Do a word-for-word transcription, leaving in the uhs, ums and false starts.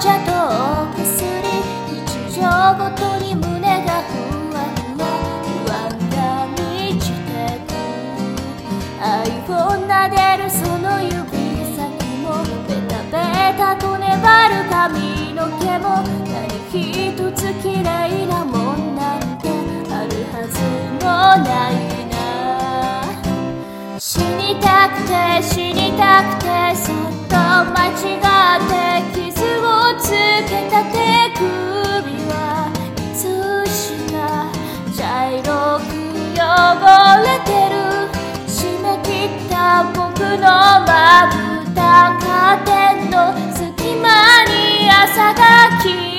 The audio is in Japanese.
茶と薬、日常ごとに胸がふわふわ不安が満ちてく。愛を撫でるその指先もベタベタと粘る髪の毛も何一つ綺麗なもんなんてあるはずもないな。死にたくて死にたくてそっと間違って傷をつけた手首はいつしか茶色く汚れてる。締め切った僕のまぶたカーテンの隙間に朝が来る。